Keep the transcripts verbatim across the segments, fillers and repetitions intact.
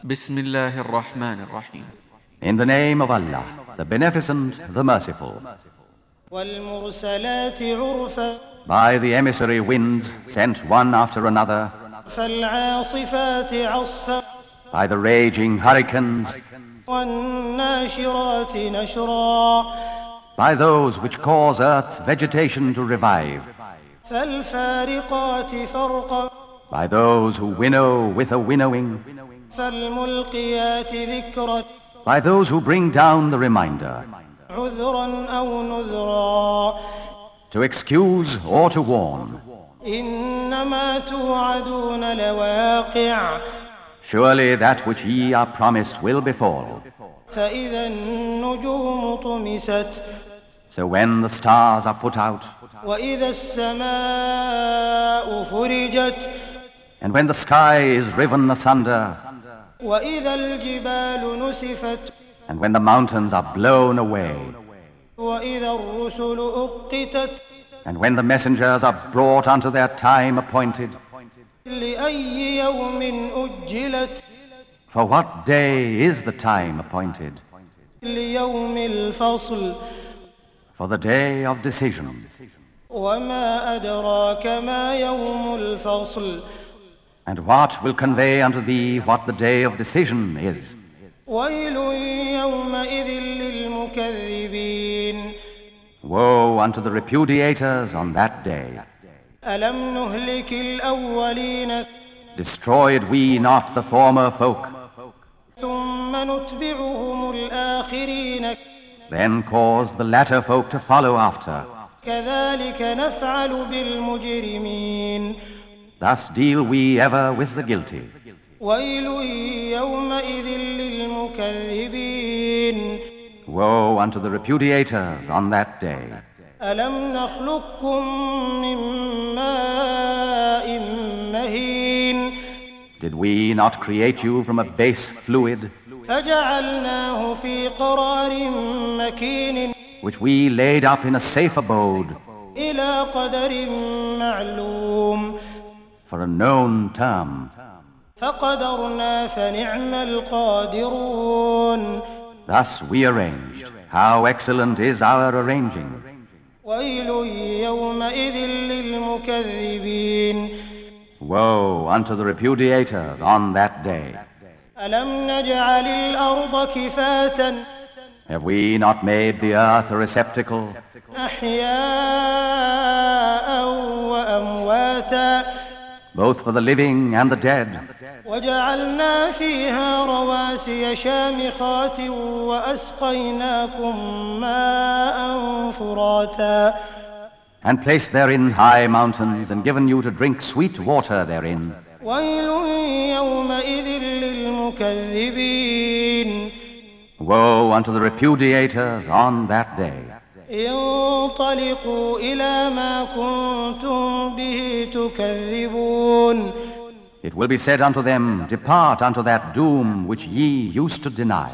Bismillahir Rahmanir Rahim. In the name of Allah, the Beneficent, the Merciful. وَالْمُرْسَلَاتِ عُرْفًا. By the emissary winds sent one after another. فَالْعَاصِفَاتِ عَصْفًا. By the raging hurricanes. وَالنَّاشِرَاتِ نَشْرًا. By those which cause earth's vegetation to revive. فَالْفَارِقَاتِ فَرْقًا. By those who winnow with a winnowing. فَالْمُلْقِيَاتِ ذِكْرًا. By those who bring down the reminder. عُذْرًا أَوْ نُذْرًا. To excuse or to warn. إِنَّمَا تُوعَدُونَ لَوَاقِعٌ. Surely that which ye are promised will befall. فَإِذَا النُّجُومُ طُمِسَتْ. So when the stars are put out. وَإِذَا السَّمَاءُ فُرِجَتْ. And when the sky is riven asunder. وَإِذَا الْجِبَالُ نُسِفَتْ. And when the mountains are blown away. وَإِذَا الرُّسُلُ أُقِّتَتْ. And when the messengers are brought unto their time appointed. لِأَيِّ يَوْمٍ أُجِّلَتْ. For what day is the time appointed? لِيَوْمِ الْفَصْلِ. For the day of decision. وَمَا أَدْرَاكَ مَا يَوْمُ الْفَصْلِ. And what will convey unto thee what the day of decision is? وَيْلٌ يَوْمَئِذٍ لِلْمُكَذِّبِينَ. Woe unto the repudiators on that day. أَلَمْ نُهْلِكِ الْأَوَّلِينَ. Destroyed we not the former folk? ثُمَّ نُتْبِعُهُمُ الْآخِرِينَ. Then caused the latter folk to follow after. كَذَلِكَ نَفْعَلُ بِالْمُجْرِمِينَ. Thus deal we ever with the guilty. وَيْلٌ يَوْمَئِذٍ لِلْمُكَذِّبِينَ. Woe unto the repudiators on that day. أَلَمْ نَخْلُقكُّم مِّن مَّاءٍ مَّهِينٍ. Did we not create you from a base fluid, فَجَعَلْنَاهُ فِي قَرَارٍ مَّكِينٍ. which we laid up in a safe abode إِلَى قَدَرٍ مَّعْلُومٍ. for a known term? فَقَدَرْنَا فَنِعْمَ الْقَادِرُونَ. Thus we arranged. How excellent is our arranging. وَيْلٌ يَوْمَئِذٍ لِلْمُكَذِّبِينَ. Woe unto the repudiators on that day. أَلَمْ نَجْعَلِ الْأَرْضَ كِفَاتًا. Have we not made the earth a receptacle, أَحْيَاءً وَأَمْوَاتًا. both for the living and the dead? وَجَعَلْنَا فِيهَا رَوَاسِيَ شَامِخَاتٍ وَأَسْقَيْنَاكُم مَّاءً فُرَاتًا. And placed therein high mountains, and given you to drink sweet water therein. وَيْلٌ يَوْمَئِذٍ لِلْمُكَذِّبِينَ. Woe unto the repudiators on that day. انطلقوا إلى ما كنتم به تكذبون. It will be said unto them, depart unto that doom which ye used to deny.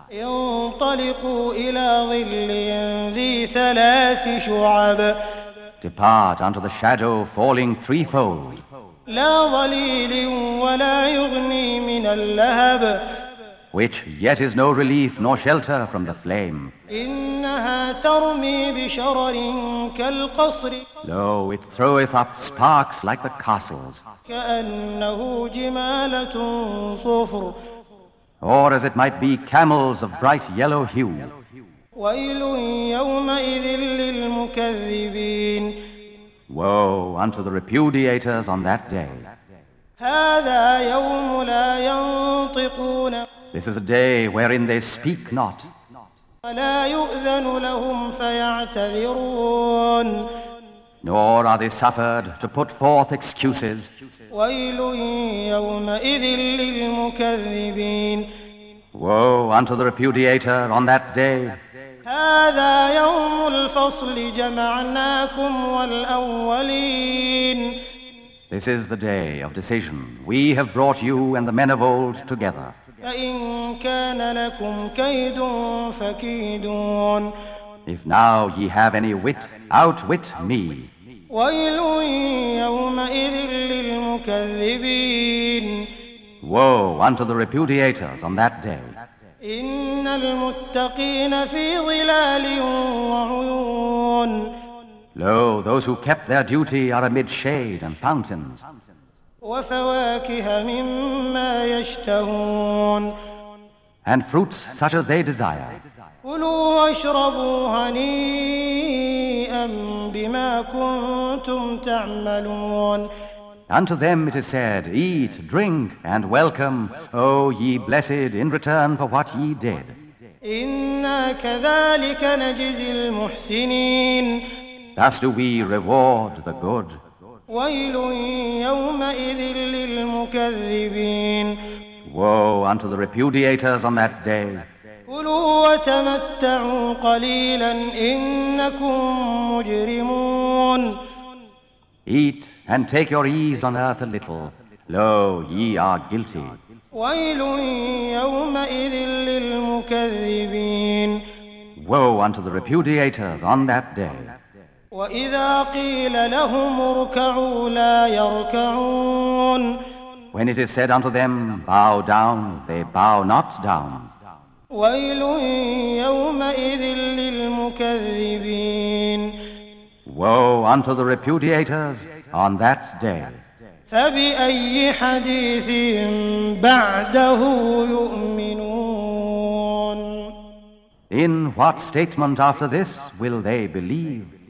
انطلقوا إلى ظل ذي ثلاث شعب. Depart unto the shadow falling threefold. لا ظليل ولا يغني من اللهب. Which yet is no relief nor shelter from the flame. إنها ترمي بشرر كالقصر. Lo, it throweth up sparks like the castles. كأنه جمالة صفر. Or as it might be camels of bright yellow hue. ويل يومئذ للمكذبين. Woe unto the repudiators on that day. هذا يوم لا ينطقون. This is a day wherein they speak not. ولا يؤذن لهم فيعتذرون. Nor are they suffered to put forth excuses. ويل يومئذ للمكذبين. Woe unto the repudiator on that day. هذا يوم الفصل جمعناكم والأولين. This is the day of decision. We have brought you and the men of old together. فإن كان لكم كيد فكيدون. If now ye have any wit, outwit me. ويل يومئذ للمكذبين. Woe unto the repudiators on that day. إن المتقين في ظلال وعيون Lo, those who kept their duty are amid shade and fountains, وفواكه مما يشتهون and fruits such as they desire. كلوا واشربوا هنيئا بما كنتم تعملون Unto them it is said, Eat, drink, and welcome, O ye blessed, in return for what ye did. إنا كذلك نجزي المحسنين Thus do we reward the good. ويل يومئذ للمكذبين Woe unto the repudiators on that day. كلوا وتمتعوا قليلا إنكم مجرمون Eat and take your ease on earth a little. Lo, ye are guilty. ويل يومئذ للمكذبين Woe unto the repudiators on that day. وإذا قيل لهم اركعوا لا يركعون When it is said unto them, Bow down, they bow not down. ويل يومئذ للمكذبين Woe unto the repudiators on that day. فبأي حديث بعده يؤمنون In what statement after this will they believe?